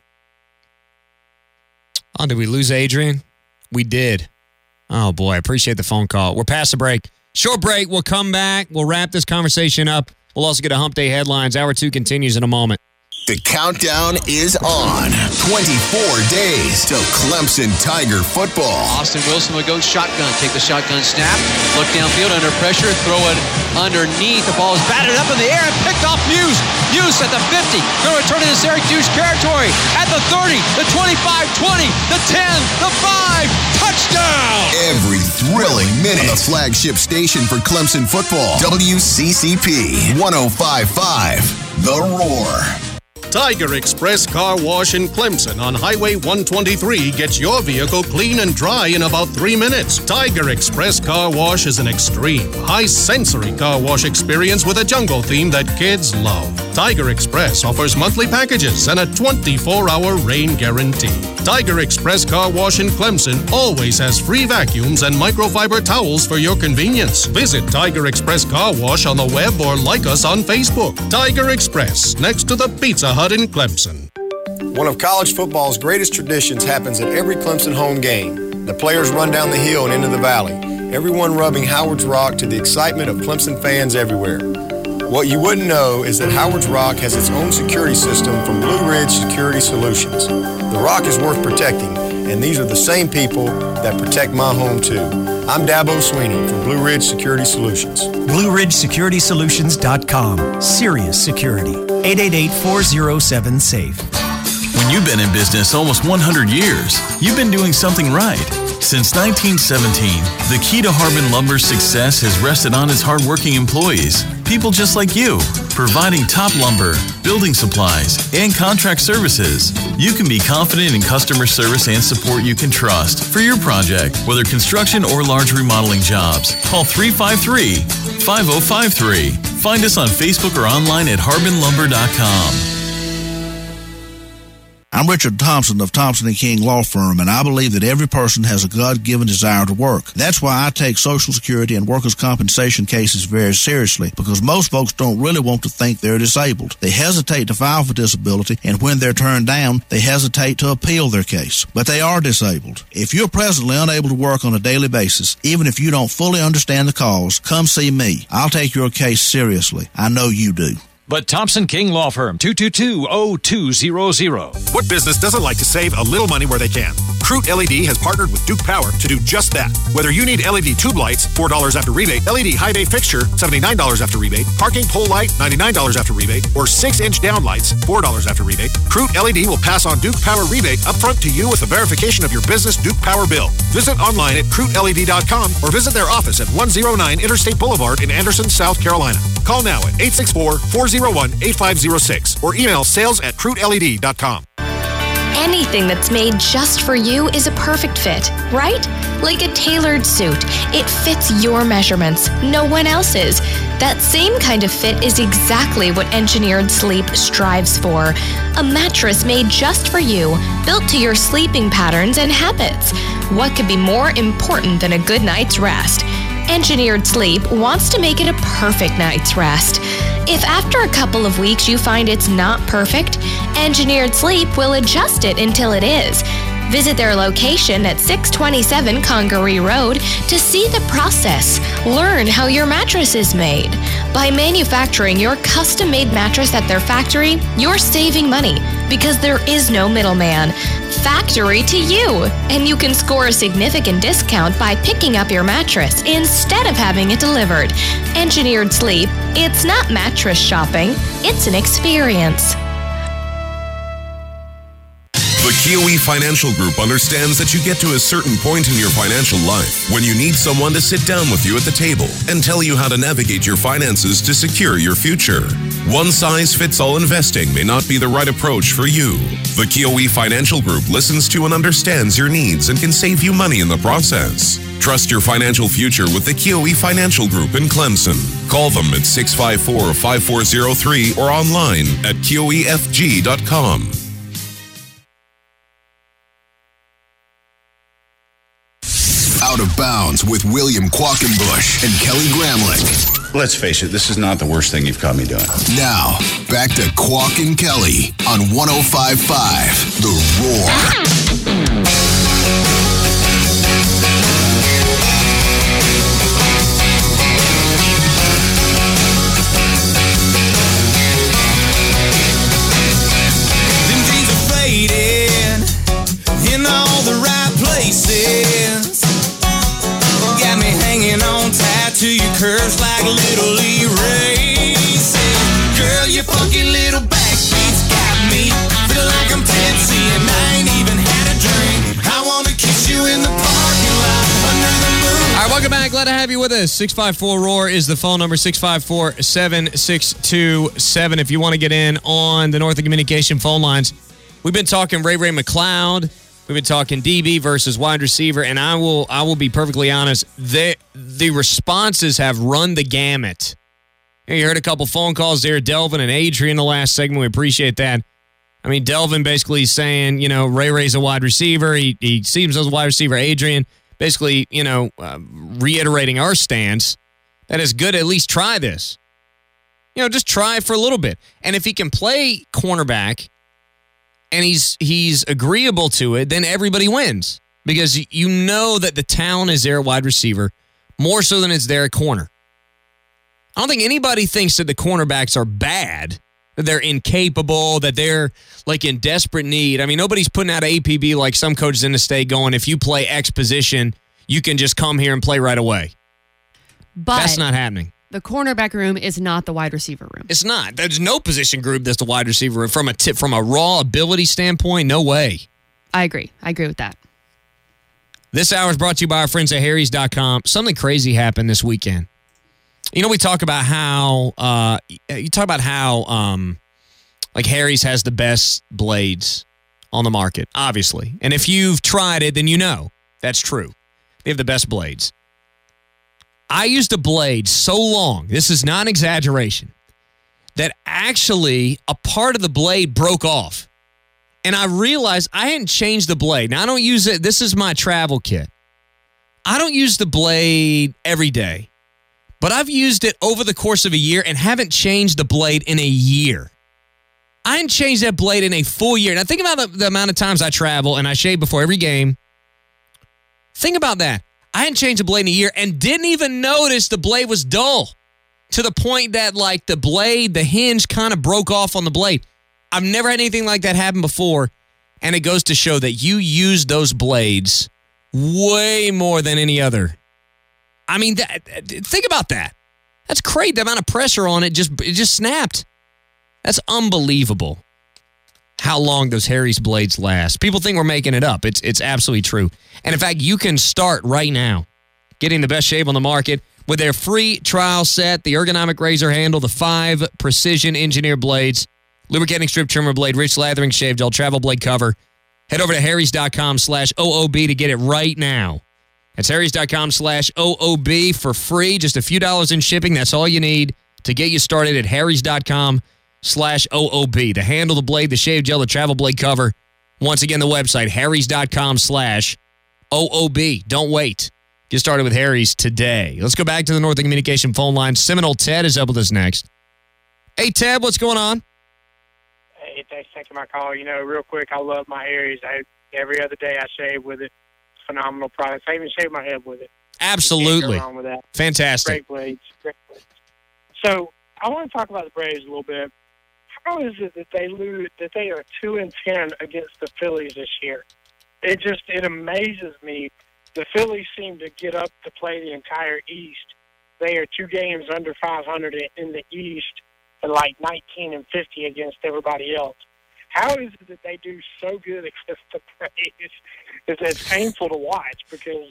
Oh, did we lose Adrian? We did. Oh, boy. I appreciate the phone call. We're past the break. Short break. We'll come back. We'll wrap this conversation up. We'll also get a Hump Day headlines. Hour 2 continues in a moment. The countdown is on. 24 days till Clemson Tiger football. Austin Wilson will go shotgun. Take the shotgun snap. Look downfield under pressure. Throw it underneath. The ball is batted up in the air and picked off Muse. Muse at the 50. Going to return it to Syracuse territory. At the 30, the 25, 20, the 10, the 5. Touchdown! Everything thrilling minute. On the flagship station for Clemson football, WCCP 105.5, The Roar. Tiger Express Car Wash in Clemson on Highway 123 gets your vehicle clean and dry in about 3 minutes. Tiger Express Car Wash is an extreme, high-sensory car wash experience with a jungle theme that kids love. Tiger Express offers monthly packages and a 24-hour rain guarantee. Tiger Express Car Wash in Clemson always has free vacuums and microfiber towels for your convenience. Visit Tiger Express Car Wash on the web or like us on Facebook. Tiger Express, next to the Pizza Hut in Clemson. One of college football's greatest traditions happens at every Clemson home game. The players run down the hill and into the valley, everyone rubbing Howard's Rock to the excitement of Clemson fans everywhere. What you wouldn't know is that Howard's Rock has its own security system from Blue Ridge Security Solutions. The rock is worth protecting, and these are the same people that protect my home too. I'm Dabo Sweeney from Blue Ridge Security Solutions. BlueRidgeSecuritySolutions.com. Serious Security. 888-407-SAFE. When you've been in business almost 100 years, you've been doing something right. Since 1917, the key to Harbin Lumber's success has rested on its hardworking employees, people just like you, providing top lumber, building supplies, and contract services. You can be confident in customer service and support you can trust for your project, whether construction or large remodeling jobs. Call 353-5053. Find us on Facebook or online at harbinlumber.com. I'm Richard Thompson of Thompson & King Law Firm, and I believe that every person has a God-given desire to work. That's why I take Social Security and workers' compensation cases very seriously, because most folks don't really want to think they're disabled. They hesitate to file for disability, and when they're turned down, they hesitate to appeal their case. But they are disabled. If you're presently unable to work on a daily basis, even if you don't fully understand the cause, come see me. I'll take your case seriously. I know you do. But Thompson King Law Firm, 222-0200. What business doesn't like to save a little money where they can? Crute LED has partnered with Duke Power to do just that. Whether you need LED tube lights, $4 after rebate, LED high bay fixture, $79 after rebate, parking pole light, $99 after rebate, or 6-inch down lights, $4 after rebate, Crute LED will pass on Duke Power rebate upfront to you with a verification of your business Duke Power bill. Visit online at CruteLED.com or visit their office at 109 Interstate Boulevard in Anderson, South Carolina. Call now at 864-401-8506 or email sales@CruteLED.com. Anything that's made just for you is a perfect fit, right? Like a tailored suit. It fits your measurements, no one else's. That same kind of fit is exactly what Engineered Sleep strives for. A mattress made just for you, built to your sleeping patterns and habits. What could be more important than a good night's rest? Engineered Sleep wants to make it a perfect night's rest. If after a couple of weeks you find it's not perfect, Engineered Sleep will adjust it until it is. Visit their location at 627 Congaree Road to see the process. Learn how your mattress is made. By manufacturing your custom-made mattress at their factory, you're saving money because there is no middleman. Factory to you. And you can score a significant discount by picking up your mattress instead of having it delivered. Engineered Sleep, it's not mattress shopping, it's an experience. The Kiwi Financial Group understands that you get to a certain point in your financial life when you need someone to sit down with you at the table and tell you how to navigate your finances to secure your future. One-size-fits-all investing may not be the right approach for you. The Kiwi Financial Group listens to and understands your needs and can save you money in the process. Trust your financial future with the Kiwi Financial Group in Clemson. Call them at 654-5403 or online at kiwifg.com. Out of Bounds with William Quackenbush and Kelly Gramlich. Let's face it, this is not the worst thing you've caught me doing. Now, back to Quack and Kelly on 105.5 The Roar. Them days are fading in all the right places. Got me hanging on tight to your curves like little erases. Girl, your funky little backbeats got me feel like I'm tipsy and I ain't even Matt. Glad to have you with us. 654-ROAR is the phone number, 654-7627. If you want to get in on the Northern Communication phone lines. We've been talking Ray McCloud. We've been talking DB versus wide receiver, and I will be perfectly honest. The responses have run the gamut. You heard a couple phone calls there, Delvin and Adrian, the last segment. We appreciate that. I mean, Delvin basically saying, Ray's a wide receiver. He sees himself as a wide receiver. Adrian basically, reiterating our stance that it's good to at least try this. Just try it for a little bit. And if he can play cornerback and he's agreeable to it, then everybody wins. Because you know that the talent is there at wide receiver more so than it's there at corner. I don't think anybody thinks that the cornerbacks are bad, that they're incapable, that they're like in desperate need. I mean, nobody's putting out APB like some coaches in the state going, if you play X position, you can just come here and play right away. But that's not happening. The cornerback room is not the wide receiver room. It's not. There's no position group that's the wide receiver room. From a raw ability standpoint, no way. I agree. I agree with that. This hour is brought to you by our friends at Harry's.com. Something crazy happened this weekend. We talk about how like Harry's has the best blades on the market, obviously. And if you've tried it, then you know that's true. They have the best blades. I used a blade so long, this is not an exaggeration, that actually a part of the blade broke off. And I realized I hadn't changed the blade. Now, I don't use it. This is my travel kit. I don't use the blade every day. But I've used it over the course of a year and haven't changed the blade in a year. I hadn't changed that blade in a full year. Now, think about the amount of times I travel and I shave before every game. Think about that. I hadn't changed the blade in a year and didn't even notice the blade was dull to the point that, like, the hinge kind of broke off on the blade. I've never had anything like that happen before, and it goes to show that you use those blades way more than any other. I mean, think about that. That's crazy. The amount of pressure on it just snapped. That's unbelievable how long those Harry's blades last. People think we're making it up. It's absolutely true. And in fact, you can start right now getting the best shave on the market with their free trial set, the ergonomic razor handle, the 5 precision engineered blades, lubricating strip trimmer blade, rich lathering shave gel, travel blade cover. Head over to harrys.com/OOB to get it right now. That's harrys.com/OOB for free. Just a few dollars in shipping. That's all you need to get you started at harrys.com/OOB. The handle, the blade, the shave gel, the travel blade cover. Once again, the website, harrys.com/OOB. Don't wait. Get started with Harry's today. Let's go back to the Northern Communication phone line. Seminole Ted is up with us next. Hey, Ted, what's going on? Hey, thanks for taking my call. Real quick, I love my Harry's. Every other day I shave with it. Phenomenal products. I even shave my head with it. Absolutely. Can't go wrong with that. Fantastic. Great blades. So I want to talk about the Braves a little bit. How is it that they are 2-10 against the Phillies this year? It amazes me. The Phillies seem to get up to play the entire East. They are 2 games under 500 in the East and like 19-50 against everybody else. How is it that they do so good against the Braves? It's painful to watch because,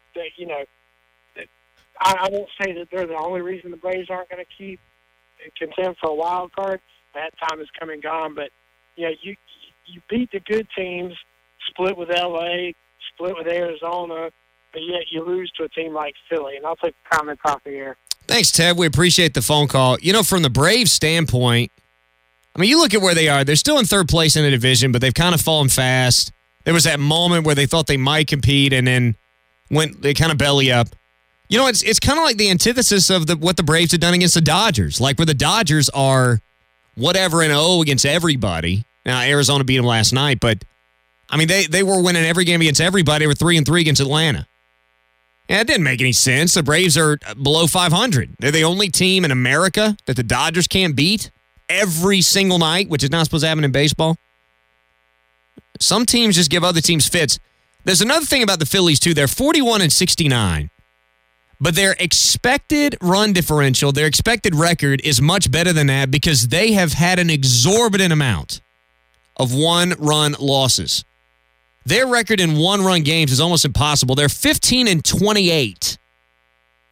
I won't say that they're the only reason the Braves aren't going to keep contend for a wild card. That time is come and gone. But, you beat the good teams, split with L.A., split with Arizona, but yet you lose to a team like Philly. And I'll take the comments off the air. Thanks, Ted. We appreciate the phone call. From the Braves standpoint, I mean, you look at where they are. They're still in 3rd place in the division, but they've kind of fallen fast. There was that moment where they thought they might compete, and then they kind of belly up. It's kind of like the antithesis of what the Braves had done against the Dodgers. Like where the Dodgers are whatever and against everybody. Now, Arizona beat them last night, but, I mean, they were winning every game against everybody. They were 3-3 against Atlanta. Yeah, it didn't make any sense. The Braves are below 500. They're the only team in America that the Dodgers can't beat every single night, which is not supposed to happen in baseball. Some teams just give other teams fits. There's another thing about the Phillies, too. They're 41-69, but their expected run differential, their expected record is much better than that because they have had an exorbitant amount of 1-run losses. Their record in 1-run games is almost impossible. They're 15-28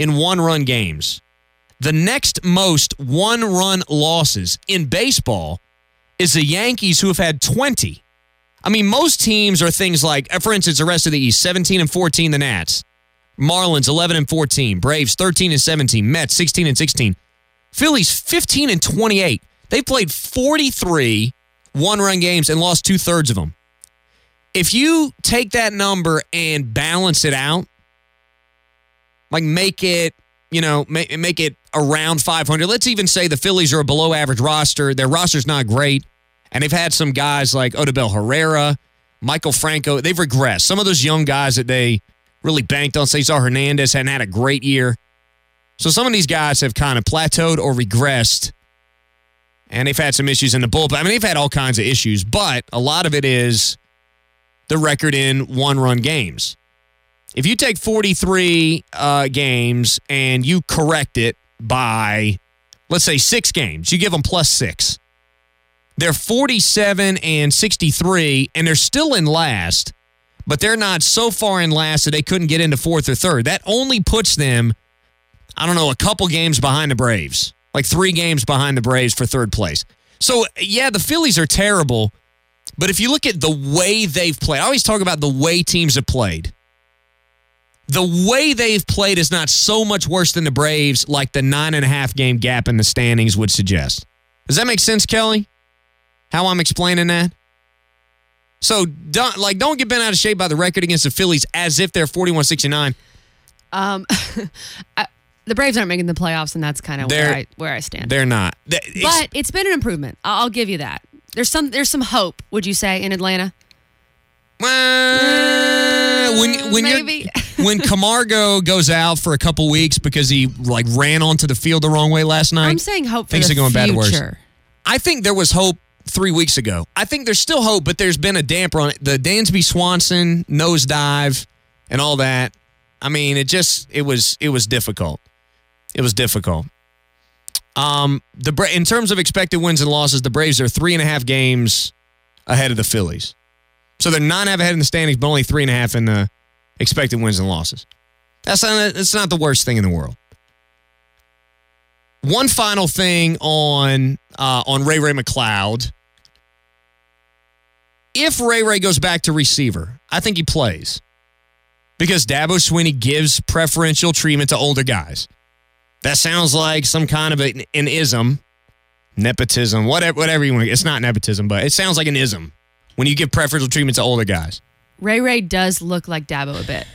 in one-run games. The next most one-run losses in baseball is the Yankees, who have had 20. I mean, most teams are things like, for instance, the rest of the East, 17-14, the Nats. Marlins, 11-14. Braves, 13-17. Mets, 16-16. Phillies, 15-28. They played 43 one-run games and lost 2/3 of them. If you take that number and balance it out, like make it, make it around 500. Let's even say the Phillies are a below-average roster. Their roster's not great. And they've had some guys like Odubel Herrera, Michael Franco. They've regressed. Some of those young guys that they really banked on, Cesar Hernandez, hadn't had a great year. So some of these guys have kind of plateaued or regressed. And they've had some issues in the bullpen. I mean, they've had all kinds of issues. But a lot of it is the record in one-run games. If you take 43 games and you correct it by, let's say, 6 games, you give them +6. They're 47-63, and they're still in last, but they're not so far in last that they couldn't get into 4th or 3rd. That only puts them, a couple games behind the Braves, like 3 games behind the Braves for 3rd place. So, yeah, the Phillies are terrible, but if you look at the way they've played, I always talk about the way teams have played. The way they've played is not so much worse than the Braves, like the 9.5 game gap in the standings would suggest. Does that make sense, Kelly? How I'm explaining that? So, don't get bent out of shape by the record against the Phillies as if they're 41-69. The Braves aren't making the playoffs, and that's kind of where I stand. They're not. But it's been an improvement. I'll give you that. There's some hope, would you say, in Atlanta? When Camargo goes out for a couple weeks because he ran onto the field the wrong way last night, I'm saying hope for things the are going bad or worse. future. I think there was hope 3 weeks ago. I think there's still hope, but there's been a damper on it. The Dansby Swanson nosedive and all that. I mean, it was difficult. It was difficult. In terms of expected wins and losses, the Braves are 3.5 games ahead of the Phillies. So they're 9.5 ahead in the standings, but only 3.5 in the expected wins and losses. That's not the worst thing in the world. One final thing on Ray McCloud. If Ray goes back to receiver, I think he plays because Dabo Swinney gives preferential treatment to older guys. That sounds like some kind of an ism, nepotism, whatever you want. It's not nepotism, but it sounds like an ism when you give preferential treatment to older guys. Ray does look like Dabo a bit.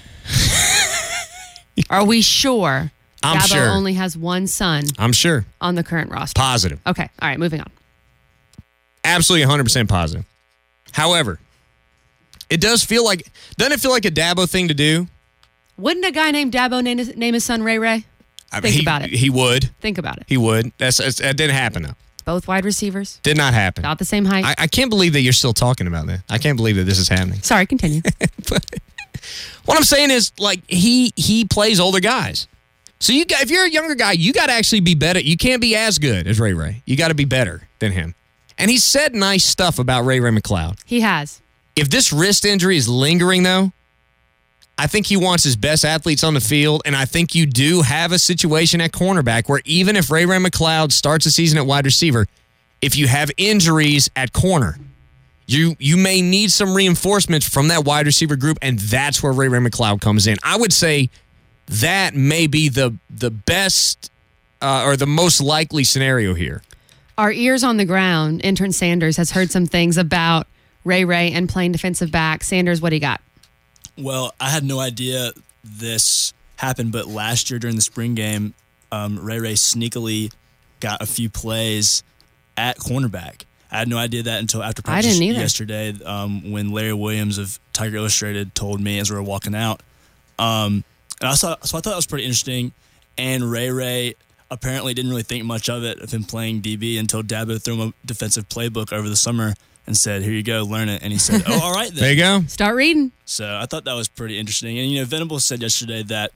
Are we sure? I'm Dabo sure. only has one son. I'm sure. On the current roster. Positive. Okay. All right. Moving on. Absolutely 100% positive. However, doesn't it feel like a Dabo thing to do? Wouldn't a guy named Dabo name his son Ray? Think about it. He would. Think about it. He would. That didn't happen, though. Both wide receivers. Did not happen. About the same height. I can't believe that you're still talking about that. I can't believe that this is happening. Sorry, continue. What I'm saying is, he plays older guys. So if you're a younger guy, you got to actually be better. You can't be as good as Ray. You got to be better than him. And he said nice stuff about Ray McCloud. He has. If this wrist injury is lingering, though, I think he wants his best athletes on the field, and I think you do have a situation at cornerback where even if Ray McCloud starts the season at wide receiver, if you have injuries at corner, you may need some reinforcements from that wide receiver group, and that's where Ray McCloud comes in. I would say that may be the best or the most likely scenario here. Our ears on the ground, intern Sanders has heard some things about Ray and playing defensive back. Sanders, what do you got? Well, I had no idea this happened, but last year during the spring game, Ray sneakily got a few plays at cornerback. I had no idea that until after practice yesterday when Larry Williams of Tiger Illustrated told me as we were walking out. And I thought that was pretty interesting. And Ray apparently didn't really think much of him playing DB until Dabo threw him a defensive playbook over the summer and said, "Here you go, learn it." And he said, "Oh, all right then." There you go. Start reading. So I thought that was pretty interesting. And, Venables said yesterday that,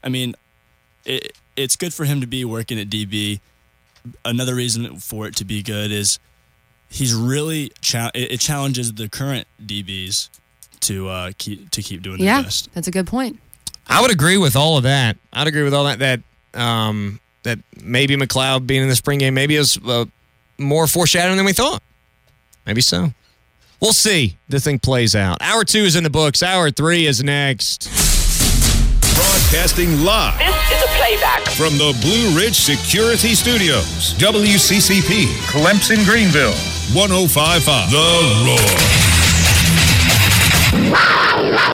it's good for him to be working at DB. Another reason for it to be good is he's really it challenges the current DBs to keep doing their best. Yeah, that's a good point. I would agree with all of that. I'd agree with all that. That maybe McLeod being in the spring game, maybe it was more foreshadowing than we thought. Maybe so. We'll see. This thing plays out. Hour 2 is in the books. Hour 3 is next. Broadcasting live. This is a playback. From the Blue Ridge Security Studios. WCCP. Clemson Greenville. 105.5. The Roar.